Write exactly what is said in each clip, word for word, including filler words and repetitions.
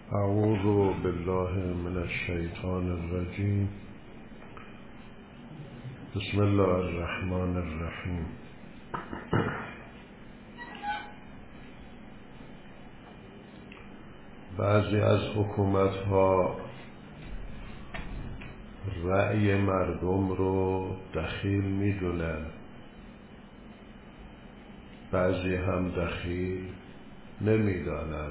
اعوذ بالله من الشیطان الرجیم. بسم الله الرحمن الرحیم. بعضی از حکومت‌ها رأی مردم رو دخیل میدونن، بعضی هم دخیل نمیدانن.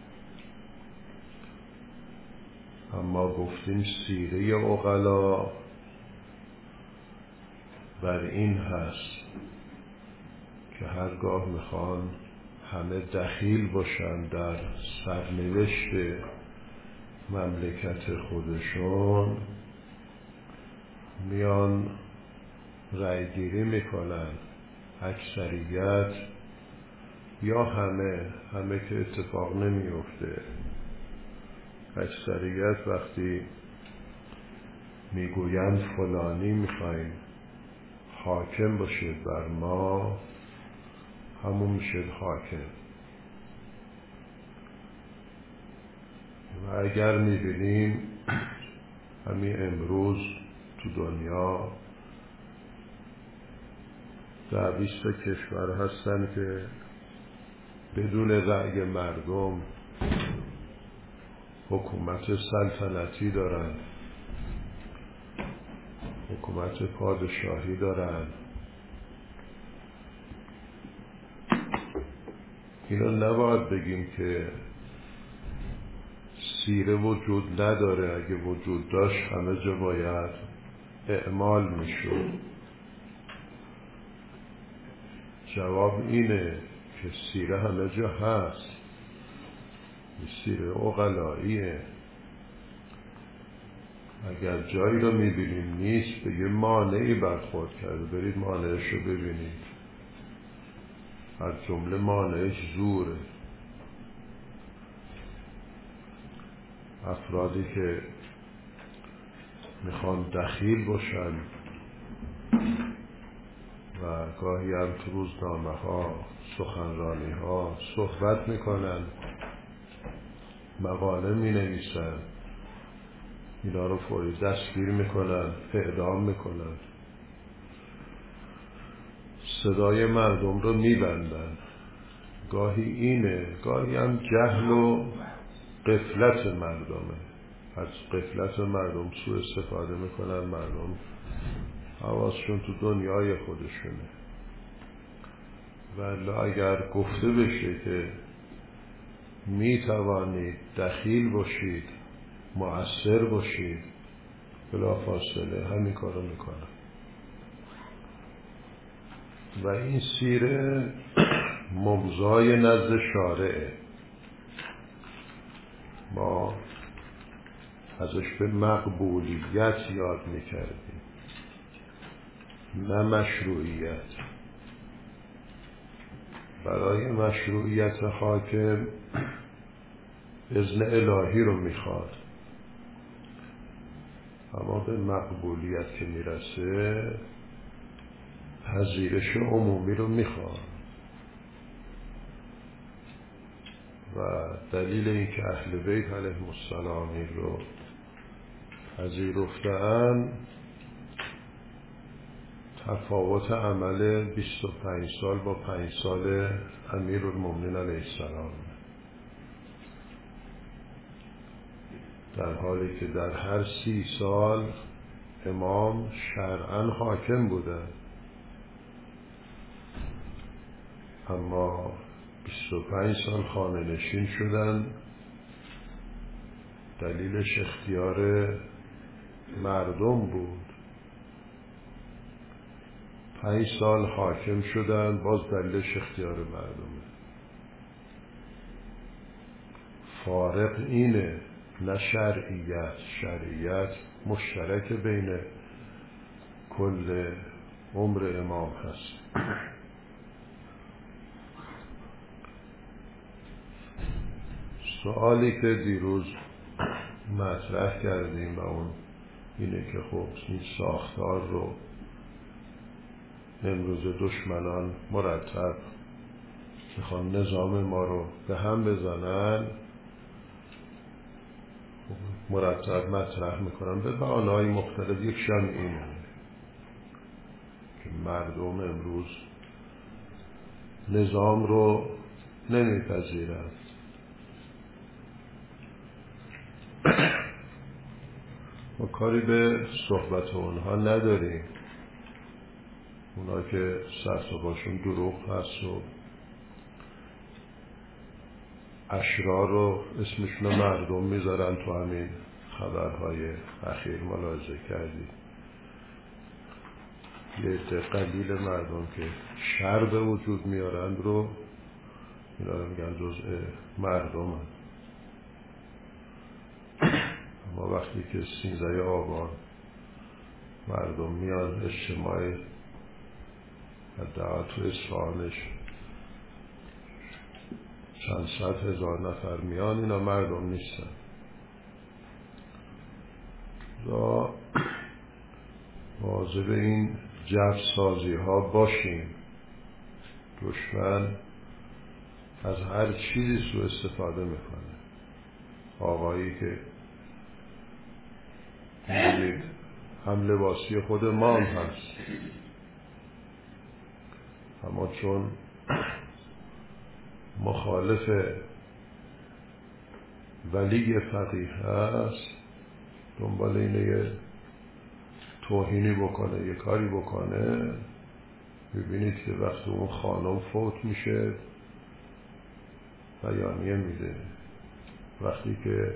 اما گفتیم سیره عقلا بر این هست که هرگاه میخوان همه دخیل باشن در سرنوشت مملکت خودشون، میان رأی گیری میکنن. اکثریت یا همه همه که اتفاق نمیفته. اکثریت وقتی میگویند فلانی میخوایم حاکم باشید بر ما، همون میشد حاکم. و اگر میبینیم همین امروز تو دنیا در بیست کشور هستن که بدون رأی مردم حکومت سلطنتی دارن، حکومت پادشاهی دارن. اینو نباید بگیم که سیره وجود نداره. اگه وجود داشت همه جا باید اعمال میشد. جواب اینه که سیره همه جا هست. سیره عقلاییه. اگر جایی رو میبینیم نیست، بگه مانعی برخورد کرده، برید مانعش رو ببینید. از جمله مانعش زوره. افرادی که میخوان دخیل باشن و گاهی هم تو روزنامه ها، سخنرانی ها صحبت میکنن، مقاله می نویسن، اینا رو فوری دستگیر میکنن، اعدام میکنن، صدای مردم رو میبندن. گاهی اینه، گاهی هم جهل و غفلت مردمه. از غفلت مردم سوء استفاده میکنن. مردم حواسشون تو دنیای خودشونه. ولی اگر گفته بشه که میتوانید دخیل باشید، مؤثر باشید، بلا فاصله همین کارو میکنن. و این سیره ممضای نزد شارعه. ما ازش به مقبولیت یاد میکردیم، نه مشروعیت. برای مشروعیت حاکم اذن الهی رو میخواد، اما به مقبولیت که میرسه پذیرش عمومی رو میخواد. و دلیل این که اهل بیت علیهم السلام رو پذیرفتن تفاوت عمل بیست و پنج سال با پنج سال امیرالمومنین علیه السلام، در حالی که در هر سی سال امام شرعاً حاکم بودن، اما بیست و پنج سال خانه نشین شدن. دلیلش اختیار مردم بود. پنج سال حاکم شدن، باز دلیلش اختیار مردمه. فارق اینه، نه شرعیت. شرعیت مشترک بین کل عمر امام هست. سوالی که دیروز مطرح کردیم و اون اینه که خب این ساختار رو امروز دشمنان مرتب میخوان نظام ما رو به هم بزنن. مرتب مطرح میکنم به بهانه‌های مختلف. یکشان اینه که مردم امروز نظام رو نمیپذیرند. ما کاری به صحبت اونها نداریم، اونا که سر و باشون دروغ هست و اشرار رو اسمشون رو مردم میذارن. تو همین خبرهای اخیر ملاحظه کردید یه عده قلیل مردم که شر به وجود میارند رو اینا رو میگن جزء مردم هم. اما وقتی که سیزده آبان مردم میان اجتماعی حداقل تو اصفهانش چند صد هزار نفر میان، اینا مردم نیستن. و مواظب این جو سازی ها باشیم. دشمن از هر چیزی سوء استفاده میکنه. آقایی که میدید هم لباسی خود ما هم هست، اما چون مخالف ولی فقیه هست دنبال اینه یه توهینی بکنه، یه کاری بکنه. ببینید که وقتی اون خانم فوت میشه بیانیه میده. وقتی که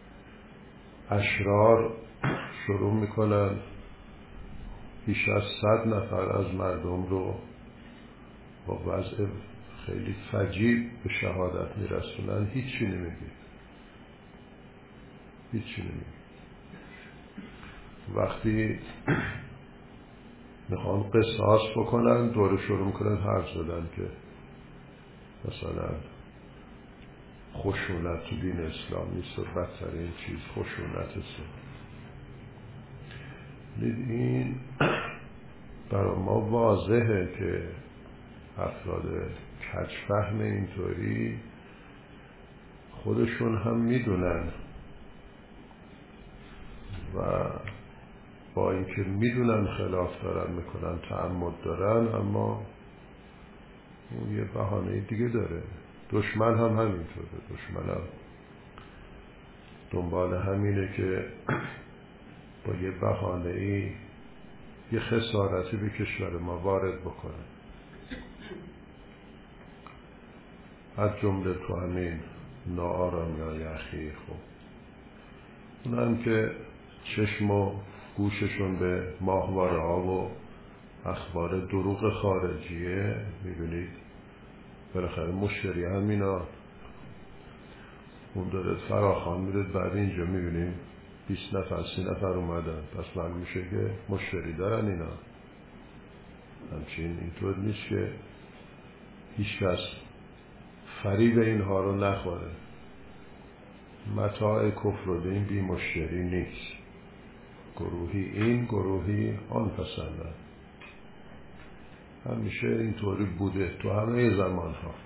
اشرار شروع میکنن بیش از صد نفر از مردم رو با وضع خیلی فجیع به شهادت میرسونن، هیچی نمیگه، هیچی نمیگه. وقتی میخوان قصاص بکنن دور شروع میکنن حرف زدن که مثلا خشونت تو دین اسلام نیست و بدترین چیز خشونت است. این برای ما واضحه که افراد کج‌فهم اینطوری خودشون هم میدونن و با اینکه میدونن خلاف دارن میکنن، تعمد دارن، اما اون یه بهانه دیگه داره. دشمن هم همینطوره. دشمن هم دنبال همینه که با یه بهانه‌ای یه خسارتی به کشور ما وارد بکنه. از جمله تو همین ناآرامی‌های اخیر. خب اونم که چشم و گوششون به ماهواره ها و اخبار دروغ خارجیه، میبینید بالاخره مشتری همینا اون داره فراخوان میره، بعد اینجا میبینیم بیست نفر سی نفر اومدن، پس معلوم میشه که مشتری دارن اینا. همچین اینطور نیست که هیچ کس فریب اینها رو نخوره. متاع کفر و دین بی مشتری نیست. گروهی این گروهی آن پسندن. همیشه اینطوری بوده تو همه زمان ها.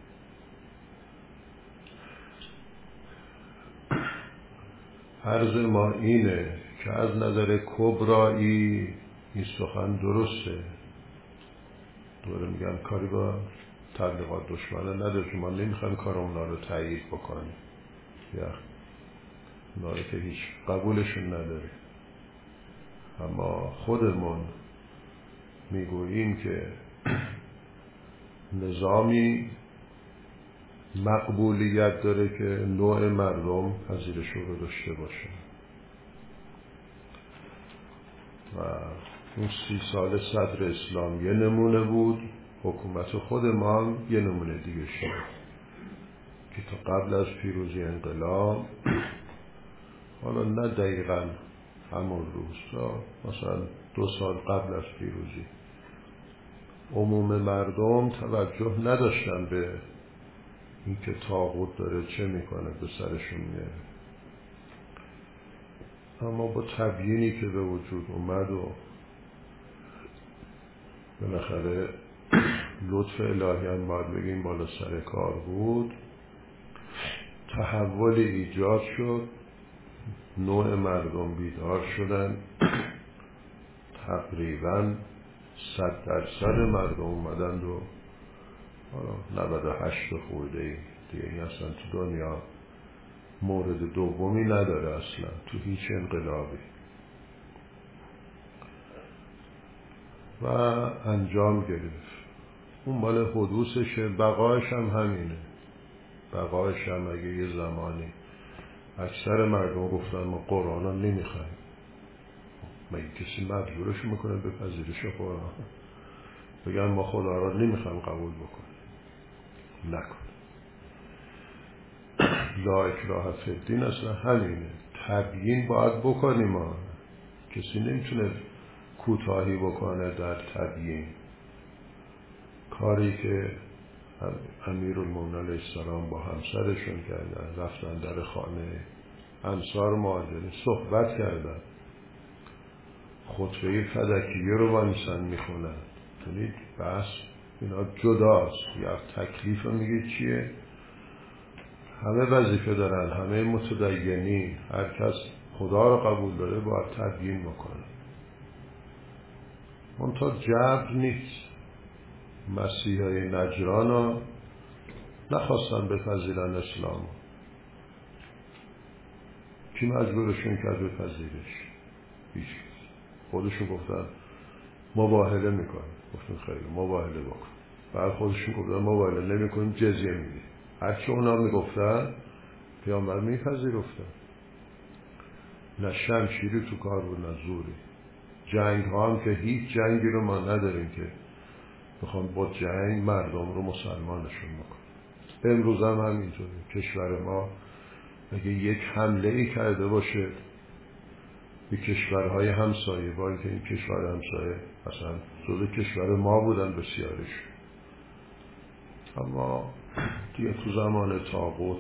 عرض ما اینه که از نظر کبرایی این سخن درسته. دوره میگن کاری با تبلیغات دشمنه نداره، ما نمیخوایم کار اونا رو تایید بکنیم یا اونا رو که هیچ قبولشون نداره، اما خودمون میگوییم که نظامی مقبولیت داره که نوع مردم پذیرش رو داشته باشه و اون سی سال صدر اسلام یه نمونه بود، حکومت خود ما هم یه نمونه دیگه شد که تا قبل از پیروزی انقلاب، حالا نه دقیقاً همون روز، مثلا دو سال قبل از پیروزی، عموم مردم توجه نداشتن به این که طاغوت داره چه میکنه به سرشون میاره. اما با تبیینی که به وجود اومد و بالاخره لطف الهی هم باید بگیم بالا سر کار بود، تحول ایجاد شد. نوع مردم بیدار شدن، تقریباً صد درصد مردم اومدند و نود و هشت خورده ای دیگه این اصلا تو دنیا مورد دومی نداره اصلا تو هیچ انقلابی و انجام گرفت. اون مال حدوثشه، بقایش هم همینه. بقایش هم اگه یه زمانی اکثر مردم گفتن ما قرآن رو نمیخوایم، مگه کسی مجبورش میکنه به پذیرش قرآن؟ بگن ما خدا را نمیخوایم قبول بکنیم، نکن. لا اکراه فی الدین اصلا همینه، تبیین باید بکنیم. ما کسی نمیتونه کوتاهی بکنه در تبیین. کاری که امیرالمومنین علیه السلام با همسرشون کردن، رفتن در خانه انصار مهاجرین صحبت کردن، خطبه فدکیه رو وانسان میخونن. یعنی بس اینا جداست. یا تکلیف رو میگه چیه؟ همه وظیفه دارن، همه متدینین، هر کس خدا رو قبول داره باید تبیین بکنه. منتها جبر نیست. مسیحای نجران ها نخواستن بپذیرن اسلام. کی مجبورشون کرد بپذیرش؟ هیچ. خودشون گفتن مباهله میکنن. گفتن خیلی مباهله بکن. بعد خودشون گفتن مباهله نمیکنیم، جزیه میدیم. هرچی اونا میگفتن پیامبر میپذیرفتن. نه شمشیری تو کار بود نه زوری. جنگ ها هم که هیچ جنگی رو ما نداریم که بخوام با جنگ مردم رو مسلمانشون بکن. امروز هم همینطوره. کشور ما اگه یک حمله ای کرده باشه به کشورهای همسایه، باید که این کشور همسایه اصلا جزو کشور ما بودن بسیارش، اما دیگه تو زمان طاغوت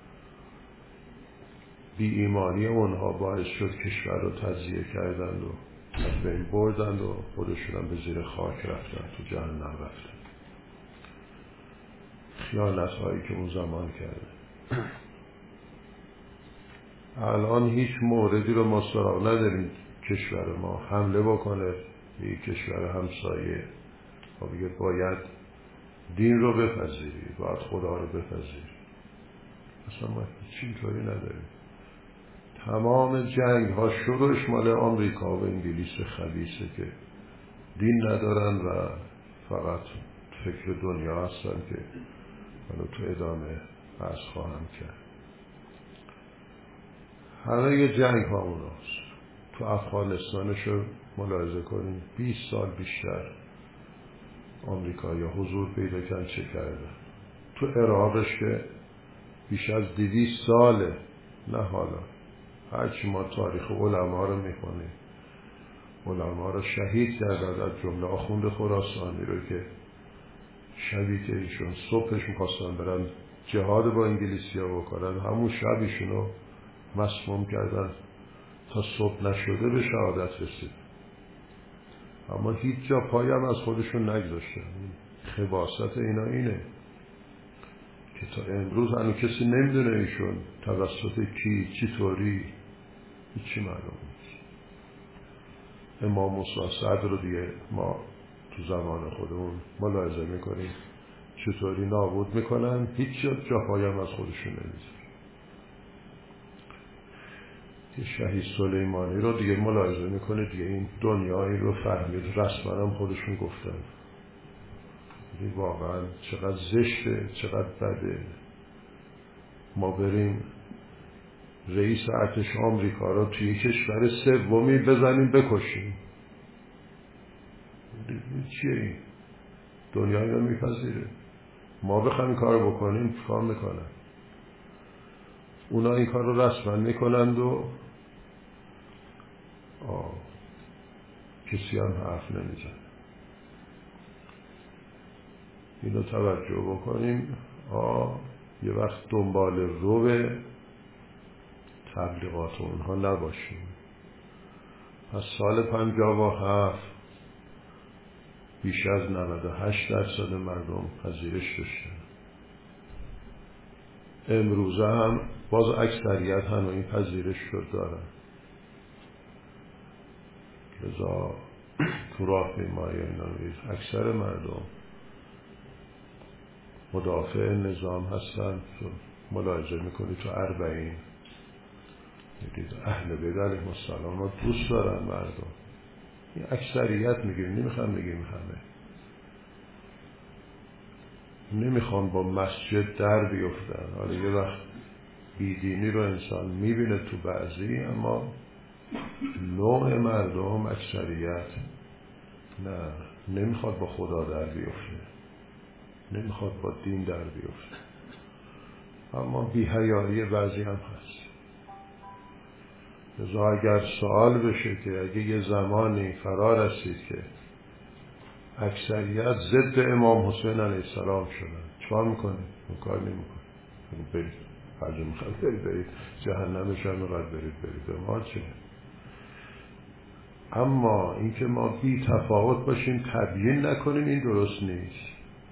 بی ایمانی اونها باعث شد کشور رو تجزیه کردند و از بین بردند و خودشون هم به زیر خاک رفتن، تو جهنم رفتن. خیانت هایی که اون زمان کرده. الان هیچ موردی رو ما سراغ نداریم کشور ما حمله بکنه به یک کشور همسایه و بگه باید دین رو بپذیری، باید خدا رو بپذیری. اصلا ما هیچ اینطوری نداریم. تمام جنگ ها شروعش مال آمریکا و انگلیس خبیثه که دین ندارن و فقط فکر دنیا هستن که منو تو ادامه بحث خواهم کرد. همه یه جنگ ها اوناست. تو افغانستانش رو ملاحظه کنیم، بیست سال بیشتر آمریکا یا حضور پیدا کردن چه کردن. تو عراقش که بیش از دویست ساله. نه حالا هرچی ما تاریخ علما رو میخونیم، علما رو شهید کردن، از جمله آخوند خراسانی رو که شبی که ایشون صبحش میخواستن برن جهاد با انگلیسی ها بکنن، همون شب ایشونو مسموم کردن تا صبح نشده به شهادت رسید. اما هیچ جا پایم از خودشون نگذاشتن. خباثت اینا اینه که تا امروز هنو کسی نمیدونه ایشون توسط کی، چی طوری، هیچی معلوم نیست. امام موسی صدر رو دیگه ما تو زمان خودمون ملاحظه میکنیم چطوری نابود میکنن، هیچ جا پایم از خودشون نمیذارن. شهید سلیمانی رو دیگه ملاحظه میکنه دیگه این دنیا این رو فهمید، رسما هم خودشون گفتن. این واقعا چقدر زشته، چقدر بده ما بریم رئیس ارتش آمریکا رو توی کشور سومی بزنیم بکشیم. چیه این؟ دنیا اینو میپذیره؟ ما بخوایم این کار بکنیم کار میکنن. اونا این کار رو رسما میکنند و آه. کسی هم حرف نمیزن. اینو توجه بکنیم. آه. یه وقت دنبال رو تبلیغات اونها نباشیم. از سال پنجاه و هفت بیش از نود و هشت درصد مردم پذیرش داشتن. امروزه هم باز اکثریت هم این پذیرش رو دارن. لذا تو راهپیمایی اینا اکثر مردم مدافع نظام هستن. ملاحظه میکنی تو اربعین میدید اهل بیت علیهم السلام رو دوست دارن مردم. این اکثریت میگیم، نمیخوام بگیم همه. نمیخوان با مسجد در بیفتن. حالا یه وقت بیدینی رو انسان میبینه تو بعضی، اما نوع مردم اکثریت نه، نمیخواد با خدا در بیفته، نمیخواد با دین در بیفته. اما بی‌حیایی بعضی هم هست. لذا اگر سوال بشه که اگه یه زمانی فرا رسید که اکثریت ضد امام حسین علیه السلام شدن، چیکار میکنه؟ اون کار نمیکنه. برید هرجا میخواد برید برید جهنمش هم میخواد برید برید به ما چه؟ اما اینکه ما بی تفاوت باشیم تبیین نکنیم این درست نیست.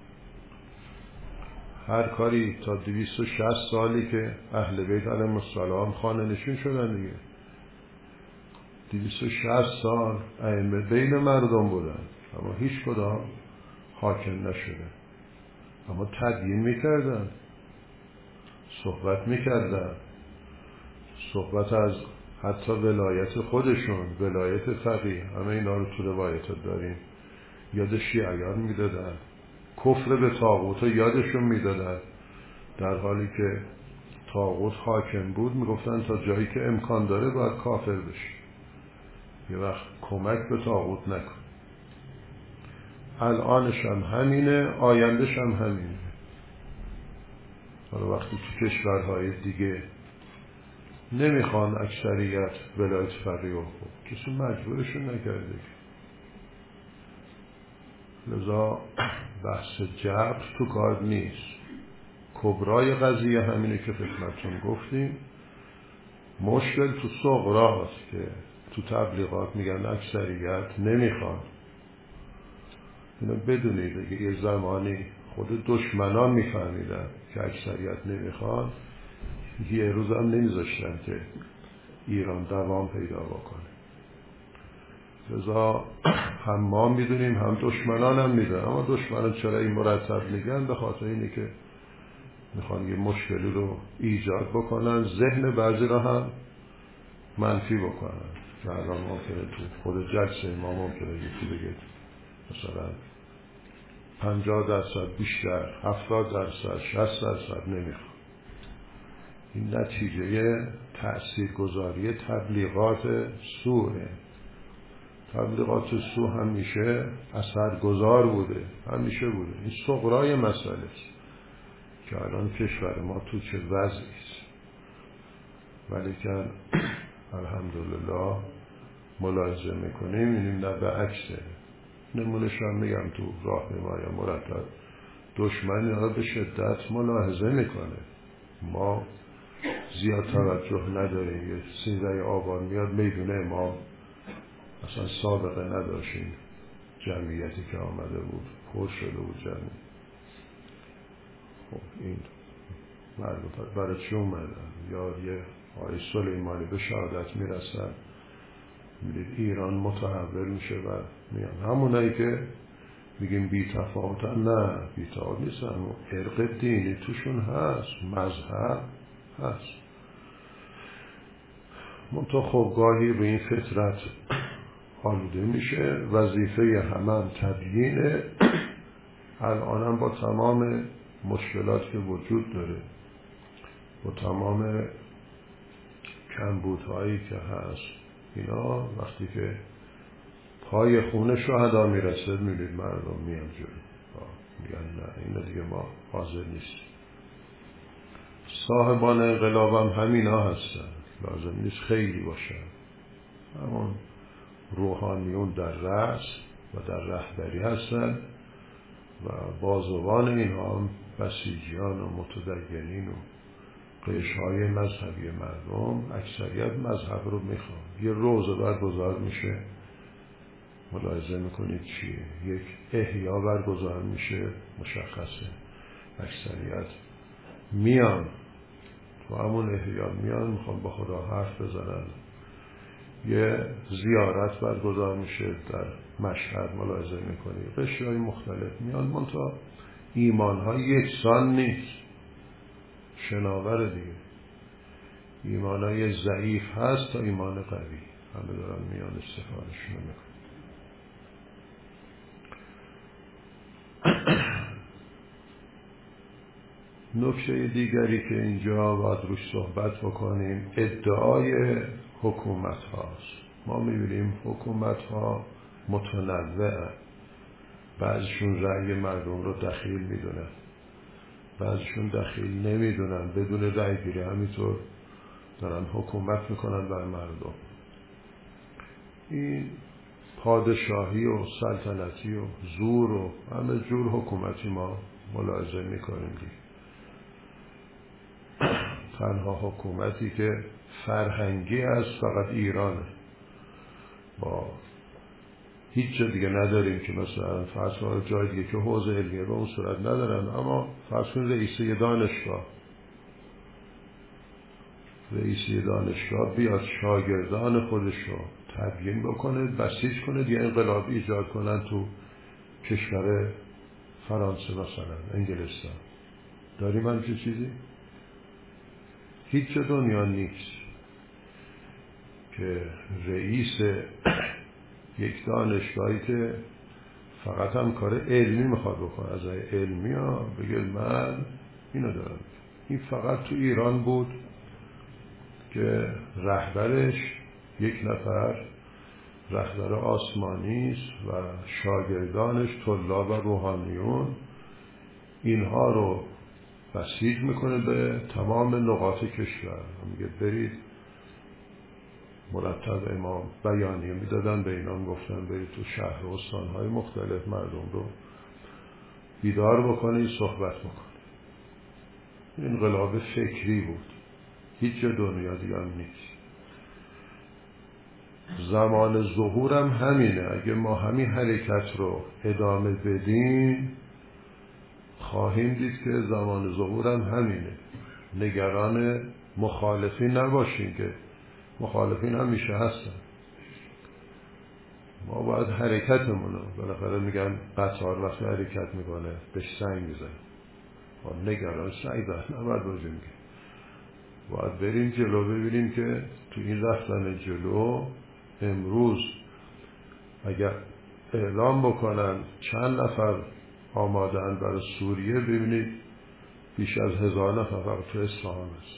هر کاری تا دویست و شصت سالی که اهل بیت علیهم السلام خانه نشین شدن دیگه، دویست و شصت سال ائمه بین مردم بودن اما هیچ کدام حاکم نشده. اما تدیین میکردن، صحبت میکردن، صحبت از حتی ولایت خودشون، ولایت فقیه، همه اینا رو تو روایت داریم. یاد شیعیان میدادن، کفر به طاغوت رو یادشون میدادن، در حالی که طاغوت حاکم بود میگفتن تا جایی که امکان داره باید کافر بشی، یه وقت کمک به طاغوت نکن. الانش هم همینه، آیندهش هم همینه. حالا وقتی تو کشورهای دیگه نمیخوان اکثریت ولایت فقیه رو، کسی مجبورشون نکرده. لذا بحث جبر تو کار نیست. کبرای قضیه همینه که خدمتتون گفتیم. مشکل تو صغراست که تو تبلیغات میگن اکثریت نمیخوان. اینو بدونید اگه یه زمانی خود دشمنان میفهمیدن که اکثریت نمیخوان، یه روز هم نمیذاشتن که ایران دوام پیدا بکنه. لذا هم ما میدونیم هم دشمنان هم میدونن. اما دشمنان چرا این مرتب میگن؟ به خاطر اینه که میخوان یه مشکلی رو ایجاد بکنن، ذهن بعضی رو هم منفی بکنن. که الان ممکنه تو خود جلسه ما ممکنه یکی بگه مثلا پنجاه درصد بیشتر، هفتاد درصد، شصت درصد نمیخوان. این نتیجه تأثیرگذاری تبلیغات سوءه. تبلیغات سو همیشه اثرگذار بوده، همیشه بوده. این صغرای مسئله است که الان کشور ما تو چه وضعی است. ولی که الحمدلله ملاحظه میکنیم اینیم نه به عکسه. نمونش هم میگم تو راهپیمایی مرتب دشمن اینا به شدت ملاحظه میکنه. ما زیاد توجه نداریم. یه سیزده آبان میاد میدونه ما اصلا سابقه نداشتیم. جمعیتی که آمده بود پر شده بود جمعی. خب این مردم برای چی اومدن؟ یا یه آقای سلیمانی به شهادت میرسن، میدید ایران متحول میشه و میان. همونایی که میگیم بی تفاوتن، نه بی تفاوت نیستن. ارق دینی توشون هست، مذهب هست. منطقه خب گاهی به این فطرت آلوده میشه. وظیفه همان تبیینه. الانم با تمام مشکلات که وجود داره، با تمام کمبودهایی که هست، اینا وقتی که پای خون شهدا میرسه میبینید مردم میان جلو میگن نه اینا دیگه ما حاضر نیست. صاحبان انقلاب هم همینا هستن، لازم نیست خیلی باشن. همون روحانیون در رأس و در رهبری هستن و بازوان اینها هم بسیجیان و متدینین و قشرهای مذهبی مردم. اکثریت مذهب رو میخوان. یه روزه برگزار میشه، ملاحظه میکنید چیه؟ یک احیا برگزار میشه، مشخصه اکثریت میان و همون احیا میان میخوان با خدا حرف بزنن. یه زیارت برگزار میشه در مشهد، ملاحظه میکنی قشرهای مختلف میان، منتها ایمانها یکسان نیست، شناور دیگه. ایمانهای ضعیف هست تا ایمان قوی، همه دارن میان استفادهشون میکنن. نکته دیگری که اینجا باید روش صحبت بکنیم ادعای حکومت هاست. ما میبینیم حکومت ها متنوعه، بعضشون رأی مردم رو دخیل میدونن، بعضشون دخیل نمیدونن، بدون رأی گیری همینطور دارن حکومت میکنن بر مردم. این پادشاهی و سلطنتی و زور و همه جور حکومتی ما ملاحظه میکنیم دیگه. تنها حکومتی که فرهنگی است فقط ایرانه، با هیچ جا دیگه نداریم که مثلا فرض کنید جای دیگه که حوزه علمیه به اون صورت ندارن، اما فرض کنید رئیس دانشگاه رئیس دانشگاه بیاد شاگردان خودش رو تبیین بکنه، بسیج کنه، یه انقلاب ایجاد کنن تو کشور فرانسه مثلا انگلستان. داریم همچین چیزی؟ هیچ دنیا نیست که رئیس یک دانشگاهی که فقط هم کار علمی میخواد بکنه، از علمی ها بگه من اینو دارم. این فقط تو ایران بود که رهبرش یک نفر رهبر آسمانی است و شاگردانش طلاب و روحانیون اینها رو بسیج میکنه به تمام نقاط کشور. میگه برید، مرتب امام بیانیه میدادن به اینا، گفتن برید تو شهر و استانهای مختلف مردم رو بیدار بکنید، صحبت بکنید. این انقلاب فکری بود، هیچ جا دنیا دیگه هم نیست. زمان ظهورم همینه. اگه ما همین حرکت رو ادامه بدیم خواهیم دید که زمان ظهورم همینه. نگران مخالفین نباشین که مخالفین همیشه هستن. ما باید حرکتمون رو، بالاخره میگن قطار وقتی حرکت میکنه بهش سنگ میزن، ما نگران سنگ زن نباید باشیم که باید بریم جلو. ببینیم که تو این رفتن جلو امروز اگر اعلام بکنن چند نفر آمادن برای سوریه، ببینید بیش از هزار نفر فقط تو اصفهان است.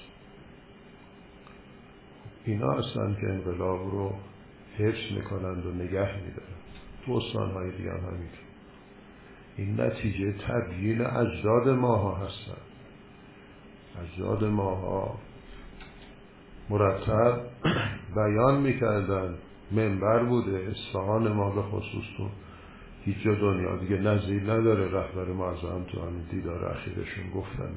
اینا هستن که انقلاب رو حفظ میکنند و نگه میدارن. تو استانهای دیگه هم همینطور. این نتیجه تبیین اجداد ماها هستن. اجداد ماها مرتب بیان میکردن، منبر بوده. اصفهان ما به خصوص تو هیچ جا دنیا دیگه نظیر نداره. رهبر معظم تو همین دیدار اخیرشون گفتن.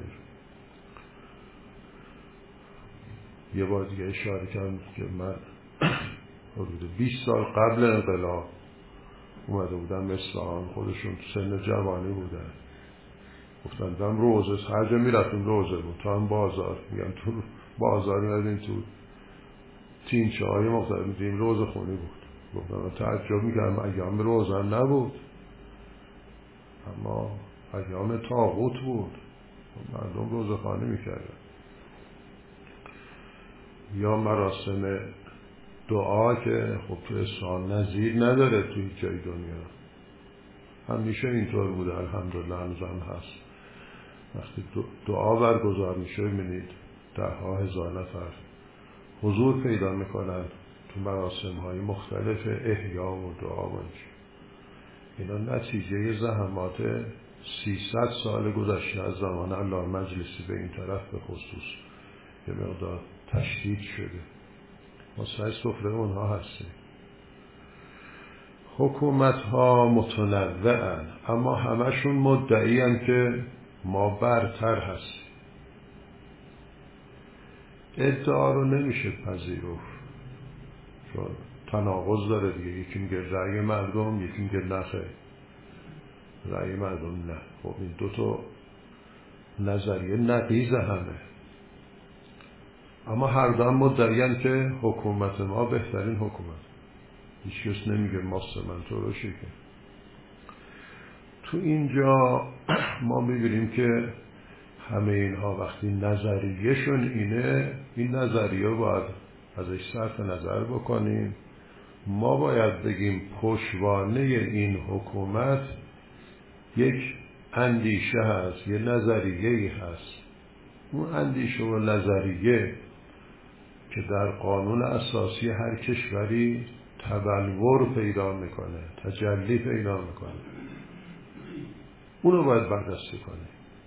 یه بار دیگه اشاره کردم که من حدود بیست سال قبل انقلاب اومده بودم اصفهان، خودشون تو سن جوانی بودن، گفتن دم روزه، هر جا میرفتیم روزه بود، تو هم بازار، میگم تو بازار میردیم تو تینچه های مختلف میدیم روزه خونی بود. گفتن من تعجب میکردم، ایام روزه هم نبود، اما ایام طاغوت بود، مردم روزه خانی میکردن. یا مراسم دعا که خب تو اصفهان نظیر نداره تو هیچ جای دنیا، همیشه اینطور بوده، الحمدلله هنوزم هست. وقتی دعا برگزار میشه ببینید ده ها هزار نفر حضور پیدا میکنن تو مراسم های مختلف احیا و دعا و اینا نتیجه زحمات سیصد سال گذشته از زمان علامه مجلسی به این طرف به خصوص یه مقدار تشدید شده. ما سعی سفره اونها هستیم. حکومت ها متنوعن، اما همشون مدعی ان که ما برتر هستیم. ادعا رو نمیشه پذیرفت، چون تناقض داره دیگه. یکی میگه رأی مردم، یکی میگه نخه رأی مردم نه. خب این دو تا نظریه نقیض همه. اما هر دو هم مدعی‌اند که حکومت ما بهترین حکومت. هیچ کس نمیگه ماست من تو روشی که. تو اینجا ما میبینیم که همه اینها وقتی نظریهشون اینه، این نظریه باید ازش صرف نظر بکنیم. ما باید بگیم پشتوانه این حکومت یک اندیشه هست، یه نظریه‌ای هست. اون اندیشه و نظریه که در قانون اساسی هر کشوری تبلور پیدا میکنه، تجلی پیدا میکنه، اونو باید بررسی کنه.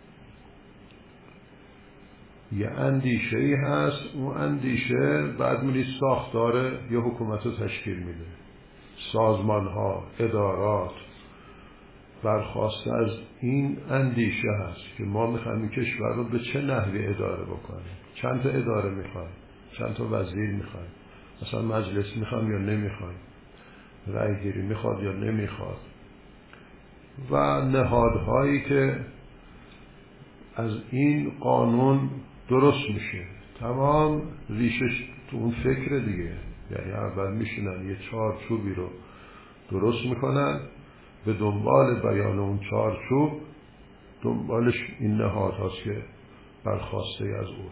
یه اندیشه ای هست، اون اندیشه بعد میری ساختار یه حکومت رو تشکیل میده. سازمان ها، ادارات برخواسته از این اندیشه هست که ما میخوایم این کشور رو به چه نحوی اداره بکنیم. چند تا اداره میخوایم، چند تا وزیر میخوایم، مثلا مجلس میخوایم یا نمیخوایم، رأی گیری میخواد یا نمیخواد، و نهادهایی که از این قانون درست میشه. تمام ریشش تو اون فکر دیگه. یعنی اول میشینن یه چارچوبی رو درست میکنن، به دنبال بیان اون چارچوب دنبالش این نهاد هاست که برخواسته از اون.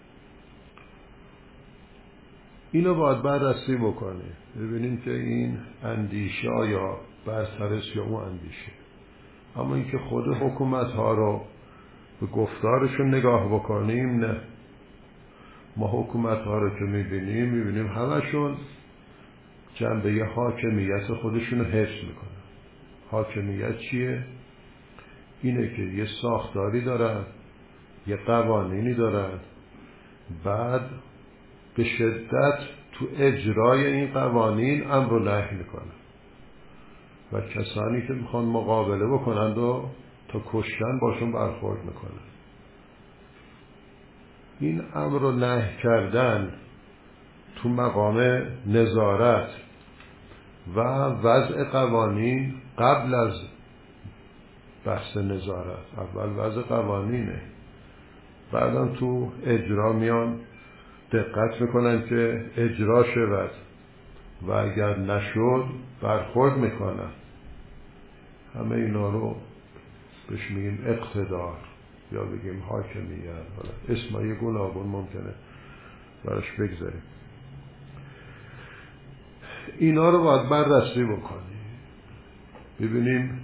اینو باید بررسی بکنیم، ببینیم که این اندیشه یا برترست یا اون اندیشه. اما اینکه خود حکومت ها رو به گفتارشون نگاه بکنیم، نه. ما حکومت ها رو که میبینیم میبینیم همشون جنبه حاکمیت خودشون رو حفظ میکنن. حاکمیت چیه؟ اینه که یه ساختاری دارن، یه قوانینی دارن، بعد به شدت تو اجرای این قوانین امر و نهی میکنن و کسانی که میخوان مقابله بکنند و تا کشتن باشون برخورد میکنن. این امر و نهی کردن تو مقام نظارت و وضع قوانین قبل از بحث نظارت، اول وضع قوانینه، بعدم تو اجرا میان دقت میکنن که اجرا شود و اگر نشد برخورد میکنن. همه اینا رو بهش میگیم اقتدار یا بگیم حاکمیت. اسمای گوناگون ممکنه براش بگذاریم. اینا رو باید بررسی بکنیم، ببینیم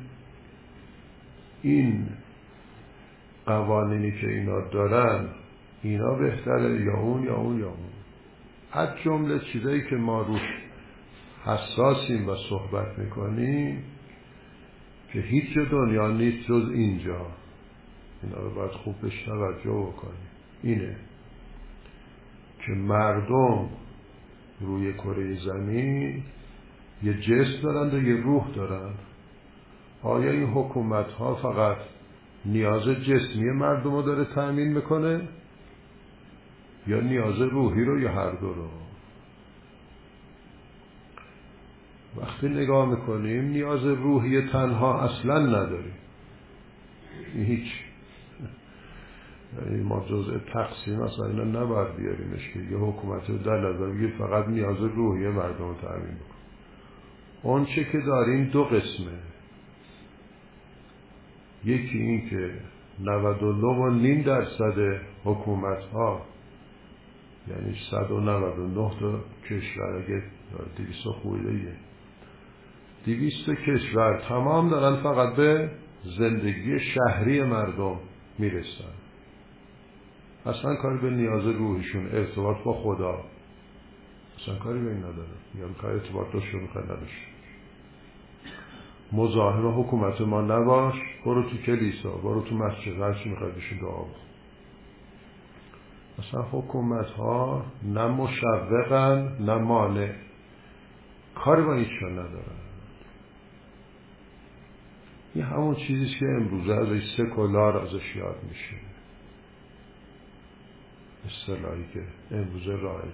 این قوانینی که اینا دارن اینا بهتره یا اون یا اون یا اون. از جمله چیزایی که ما روش حساسیم و صحبت میکنیم که هیچ دنیا نیست جز اینجا، اینا رو باید خوب بهش توجه بکنیم. اینه که مردم روی کره زمین یه جسم دارند و یه روح دارند. آیا این حکومت ها فقط نیاز جسمی مردم رو داره تأمین میکنه یا نیاز روحی رو یا هر دو رو؟ وقتی نگاه میکنیم نیاز روحی تنها اصلا نداریم. هیچ یعنی ما جزء تقسیم اصلا اینا نباید بیاریمش که یه حکومت رو در نظر بگیر فقط نیاز روحی مردم رو تأمین بکن. اون چه که داریم دو قسمه. یکی این که نود و نه و نیم درصد حکومت ها، یعنی صد و نود و نه تا کشور، اگه دویست خویلهیه دویست کشور تمام دارن فقط به زندگی شهری مردم میرسن، اصلا کاری به نیاز روحشون، ارتباط با خدا اصلا کاری به این ندارن. میگم کار ارتباط داشته میخوای نداشته، مزاحم حکومت ما نباش، برو تو کلیسا، برو تو مسجد، هرچی میخوای بشین دعا بکن. اصلا حکومت ها نه مشوقن نه مانع، کاری با هیچشون ندارن. این همون چیزیست که امروزه ازش سکولار ازش یاد میشه، اصطلاحی که امروزه رایج.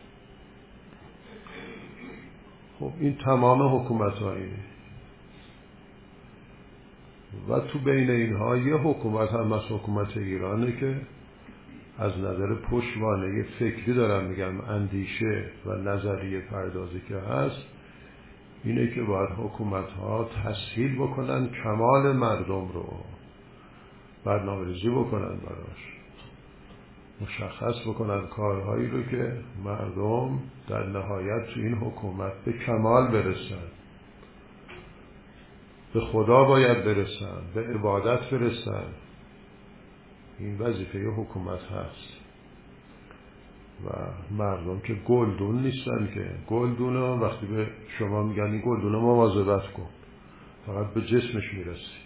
خب این تمام حکومت ها اینه و تو بین اینها یه حکومت هم از حکومت ایرانه که از نظر پشتوانه فکری دارم میگم، اندیشه و نظریه پردازی که هست اینه که باید حکومت ها تسهیل بکنن کمال مردم رو، برنامه‌ریزی بکنن براش، مشخص بکنن کارهایی رو که مردم در نهایت تو این حکومت به کمال برسن، به خدا باید برسن، به عبادت برسن. این وظیفه حکومت هست و مردم که گلدون نیستن که. گلدون ها وقتی به شما میگن این گلدون ها مواظبت کن، فقط به جسمش میرسی،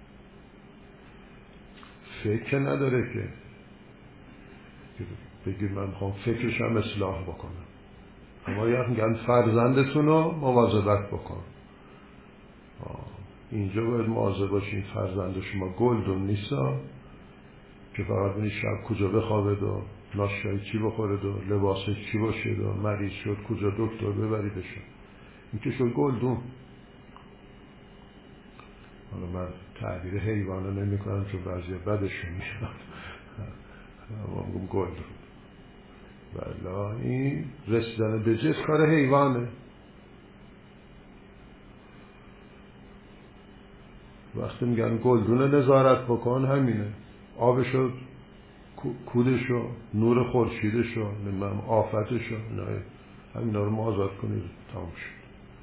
فکر نداره که بگیر من میخوام فکرش هم اصلاح بکنم. اما یا میگن فرزندتون رو مواظبت بکن. اینجا باید مواظب باشین فرزند شما گلدون نیستا که فقط بینی شب کجا بخوابد و ناشتای چی بخورد و لباسش چی باشد و مریض شد کجا دکتر ببریدش. این که شد گلدون. حالا من تعبیر حیوانه نمی کنم چون بعضی بدشون میاد، اما میگم گلدون. بلا این رسیدن به جسم کار حیوانه. وقتی میگن گلدون نظارت بکن همینه، آبشو، کودشو، نور خورشیدشو، نمیدونم آفتشو، همینا رو آزاد کنید تمام شد.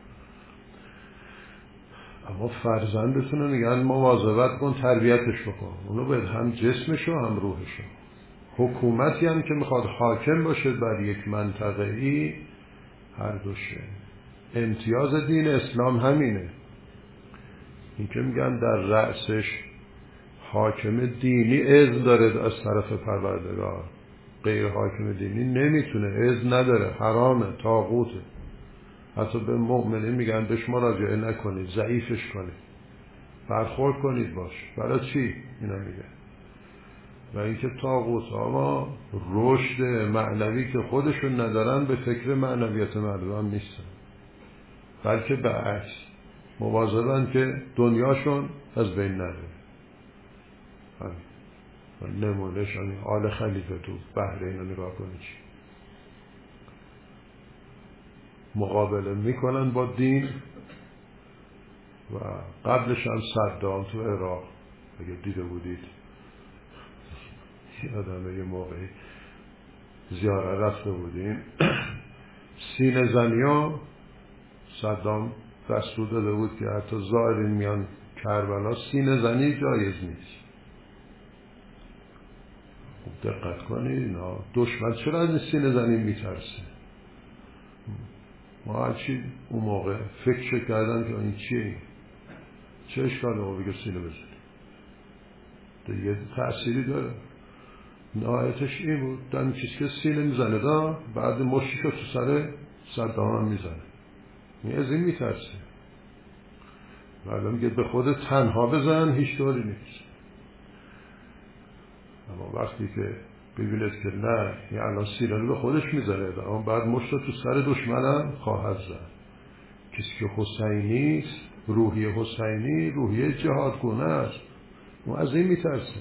اما فرزندتون رو میگن مواظبت کن، تربیتش بکن. اونو باید هم جسمشو هم روحشو. حکومتی هم که میخواد حاکم باشه بر یک منطقه ای هر دوشه. امتیاز دین اسلام همینه. این که میگن در رأسش حاکم دینی اذن داره از طرف پروردگار، غیر حاکم دینی نمیتونه، اذن نداره، حرامه، طاغوته. حتی به مؤمنین میگن بهش مراجعه نکنید، ضعیفش کنید، برخورد کنید باش. برای چی؟ اینا میگه. و اینکه طاغوت ها ما رشد معنوی که خودشون ندارن به فکر معنویت مردم نیستن، بلکه برعکس مواظبن که دنیاشون از بین نره. نمونهش همین آل خلیفه تو بحرین رو نگاه کنید، مقابله میکنن با دین. و قبلش هم صدام تو عراق، اگه دیده بودید، یادمه یه موقعی زیاره رفته بودیم، سینه زنی ها صدام دستور داده بود که حتی زائرین میان کربلا سینه زنی جایز نیست. خوب دقت کنید، اینا دشمن چرا از این سینه زنی میترسه؟ ما هرچی اون موقع فکر کردن که این چیه، چه اشکاله ما بگه سینه بزنی، یه تأثیری داره. نهایتش این بود، در این چیز که سینه میزنه دا بعد مشکل تو سر صدام هم میزنه. این از این میترسه. بعد میگه به خود تنها بزن، هیچ طوری نیست. اما وقتی که ببینید که نه، این الان سینه رو به خودش میزنه، اما بعد مشکل تو سر دشمنم خواهد زد. کسی که حسینی است، روحی حسینی روحی جهادگونه است، اون از این میترسه.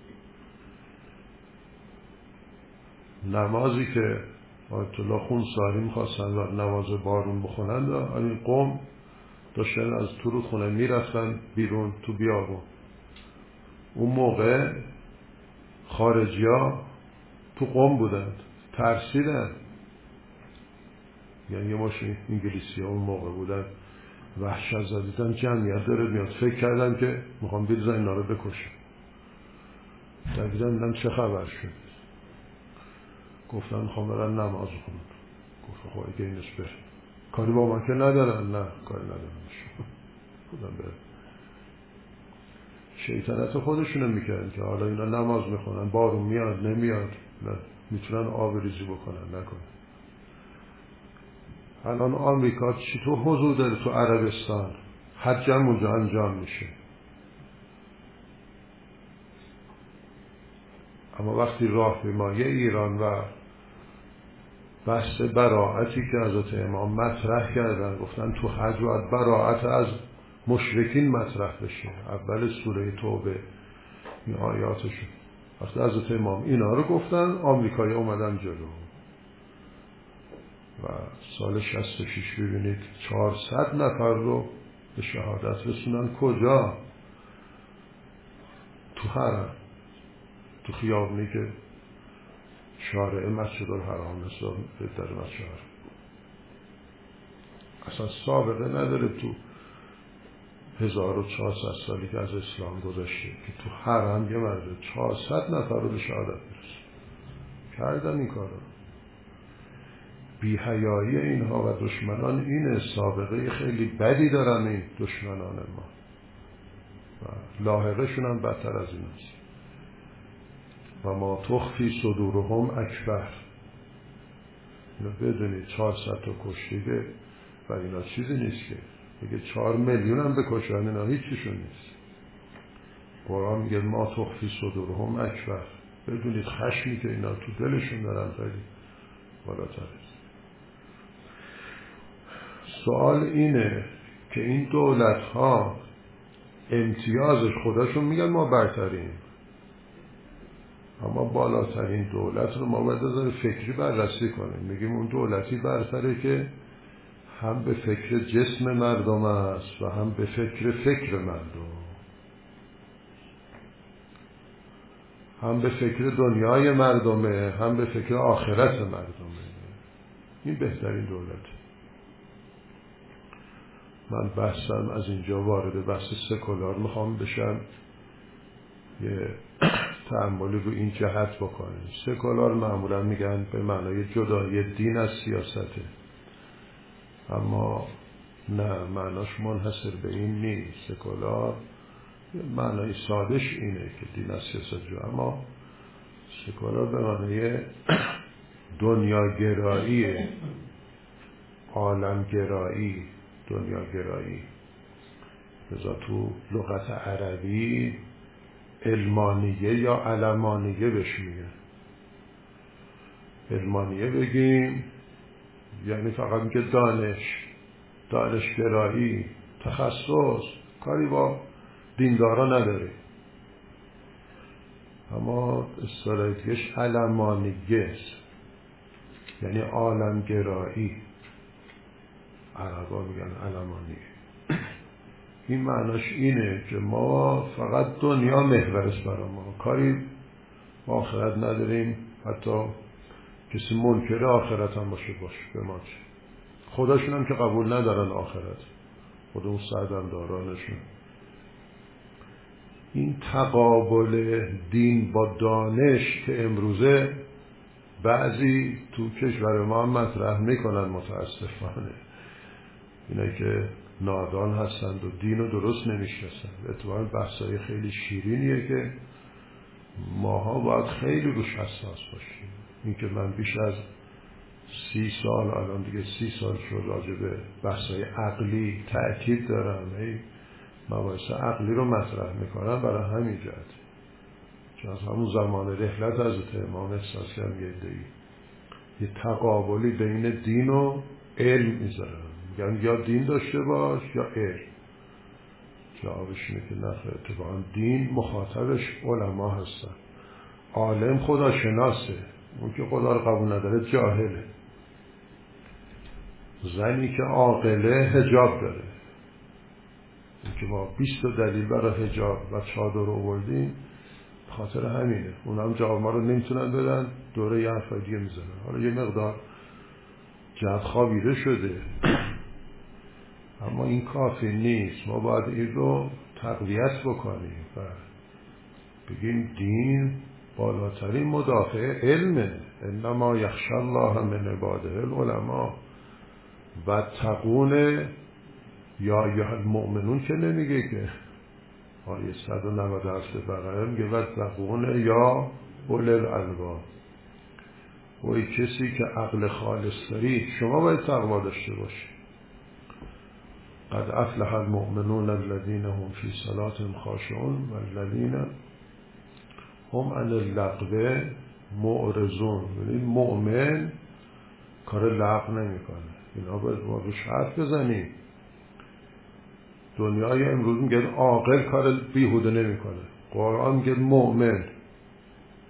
نمازی که آیت الله خونساری میخواستن نماز بارون بخونند، این قوم داشتن از تو رودخونه میرفتن بیرون تو بیابون. اون موقع خارجی ها تو قوم بودند، ترسیدن. یعنی یه ماشین انگلیسی ها اون موقع بودن، وحشت زدیدن، جمعیت داره میاد، فکر کردن که میخوام بریزن اینا رو بکشن. دویدن دیدن چه خبر شد، گفتن میخوام برن نماز خونن. گفت خواهی که اینش بره، کاری با من که ندارن. نه کاری ندارن، خودم بره. شیطنت خودشونو میکردن که حالا اینا نماز میخونن، بارون میاد نمیاد، نه میتونن آب ریزی بکنن، نکنن. الان آمریکا چطور حضور داره تو عربستان، حجم اونجا انجام میشه. اما وقتی راهپیمایی ایران و بحث براعتی که حضرت امام مطرح کردن، گفتن تو حج باید براعت از مشرکین مطرح بشه. اول سوره توبه این آیاتشون، وقتی حضرت امام اینا رو گفتن، آمریکایی اومدن جلو و سال شصت و شش ببینید چهارصد نفر رو به شهادت رسونن. کجا؟ تو حرم، تو خیابونی که شارع مسجد الحرام حساب در مسجد، اصلا سابقه نداره تو هزار و چهارصد سالی که از اسلام گذشته که تو حرم یه مرد چهارصد نفر رو به شهادت برسه. کردن این کارو. بی‌حیایی اینها و دشمنان اینه، سابقه خیلی بدی دارن این دشمنان ما و لاحقشون هم بدتر از این است. و ما تخفی صدورهم اکبر. اینو بدونید چهارصد تا کشته و اینا چیزی نیست که میگه چهار میلیون هم بکشن، اینا هیچیشون نیست. قرآن میگه ما تخفی صدورهم اکبر. بدونید خشمی که اینا تو دلشون دارن خیلی بالاتره. سوال اینه که این دولت ها امتیازش، خودشون میگن ما برتریم، اما بالاترین دولت رو ما باید از فکری بررسی کنیم. میگیم اون دولتی برتره که هم به فکر جسم مردم است و هم به فکر فکر مردم، هم به فکر دنیای مردمه، هم به فکر آخرت مردمه. این بهترین دولت. من بحثم از اینجا وارد بحث سکولار میخوام بشم، یه تأملی رو این جهت بکنیم. سکولار معمولا میگن به معنای جدایی دین از سیاسته، اما نه، معناش منحصر به این نیست. سکولار معنای سادش اینه که دین از سیاست جو، اما سکولار به معنای دنیاگرایی، عالمگرایی، دنیاگرایی. لذا تو لغت عربی علمانیه یا علمانیه بهش میگن. علمانیه بگیم یعنی فقط میگه دانش، دانشگرایی، تخصص، کاری با دیندارا نداره. اما اصطلاح دیگه‌اش علمانیه است، یعنی عالمگرایی. عربا میگن علمانیه. این معناش اینه که ما فقط دنیا محور است برای ما، کاری با آخرت نداریم. حتی کسی منکر آخرت هم باشه باشه به ما چه، خودشون هم که قبول ندارن آخرت، خود اون سردمدارانشون. این تقابل دین با دانش که امروزه بعضی تو کشور ما هم مطرح میکنن متاسفانه، اینه که نادان هستند و دین رو درست نمیشناسند. اتفاقا بحثای خیلی شیرینیه که ماها باید خیلی روش حساس باشیم. این که من بیش از سی سال، الان دیگه سی سال شد، راجع به بحثای عقلی تأکید دارم، ای مباحث عقلی رو مطرح میکنم برای همین جهت. چون از همون زمان رحلت حضرت امام احساس کردم یه دیگه یه تقابلی بین دین و علم میذارم، میگن یا دین داشته باش یا علم. جوابش اینه که نه، اتفاقا دین مخاطبش علما هستن. عالم خدا شناسه، اون که خدا رو قبول نداره جاهله. زنی که عاقله حجاب داره. این که ما بیست دلیل برای حجاب و چادر رو آوردیم خاطر همینه. اون هم جواب ما رو نمیتونن بدن، دوره یه حرفای دیگه میزنن. حالا یه مقدار جد خوابیده شده اما این کافی نیست. ما باید این رو تقویت بکنیم و بگیم دین بالاترین مدافع علمه. انما یخشی الله من عباده العلماء. و تقون یا یا المؤمنون که نمیگه که آیه صد و نود و هفت بقره میگه و تقون یا اول الالباب. وای کسی که عقل خالص داری، شما باید تقوا داشته باشی. قد افلح المؤمنون الذين هم في صلاتهم خاشعون والذين هم عن اللغو معرضون. یعنی مؤمن کار لغو نمیکنه. اینا باید ما روش حرف بزنیم. دنیای امروز میگه عاقل کار بیهوده نمیکنه. قرآن میگه مؤمن.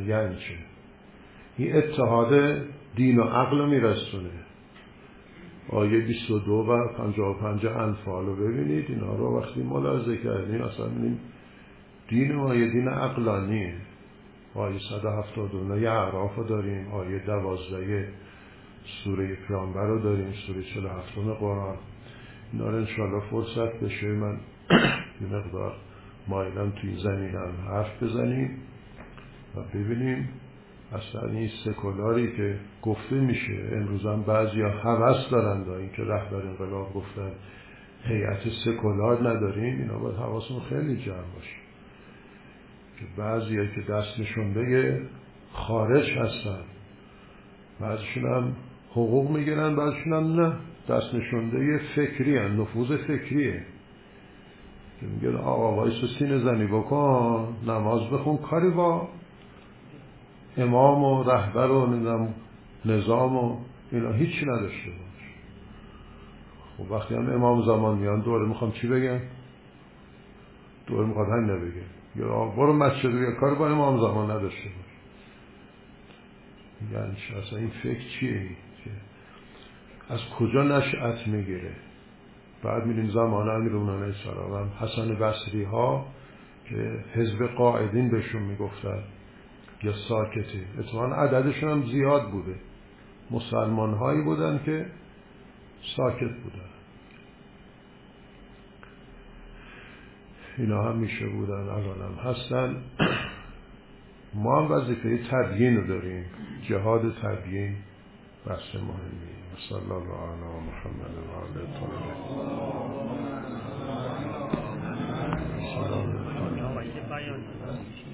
میکنه. یعنی چه؟ این اتحاد دین و عقل رو میرسونه. آیه بیست و دو و پنجاه و پنج انفال رو ببینید، اینا رو وقتی ملاحظه کردیم اصلا می‌بینیم دین ما یه دین عقلانیه. آیه صد و هفتاد و نه اعراف رو داریم، آیه دوازده سوره پیامبر رو داریم، سوره چهل و هفتم قرآن. اینا رو انشاءالله فرصت بشه من یه مقدار مایلم توی زمینم حرف بزنیم و ببینیم اصلا این سکولاری که گفته میشه امروز هم بعضی ها هوس دارند، این که رهبر انقلاب گفتن هیئت سکولار نداریم، اینا باید حواسمون خیلی جمع باشه که بعضی ها که دست نشون بگه خارج هستن، بعضیشون هم حقوق میگیرن، بعضیشون هم نه، دست نشونده فکری هن، نفوذ فکریه که میگه آقا وایسا سینه زنی بکن، نماز بخون، کاری با امام و رهبر و نظام و اینا هیچی نداشته باش. خب وقتی هم امام زمان میان دوره میخوام چی بگم؟ دوره میخواد هم نبگه یا برو مسجد بگه، کاری با امام زمان نداشته باش. یعنی چه؟ اصلا این فکر چیه؟ این از کجا نشأت میگیره؟ بعد میریم زمان امیرالمومنین علیه السلام، حسن بصری ها که حزب قائدین بهشون میگفتن یا ساکتی، اتفاقا عددشون هم زیاد بوده، مسلمان هایی بودن که ساکت بودن، اینا هم میشه بودن، الان هم هستن. ما هم وظیفه تبیین رو داریم، جهاد تبیین بحث مهمی. صلی الله علی محمد و آله الطاهرین.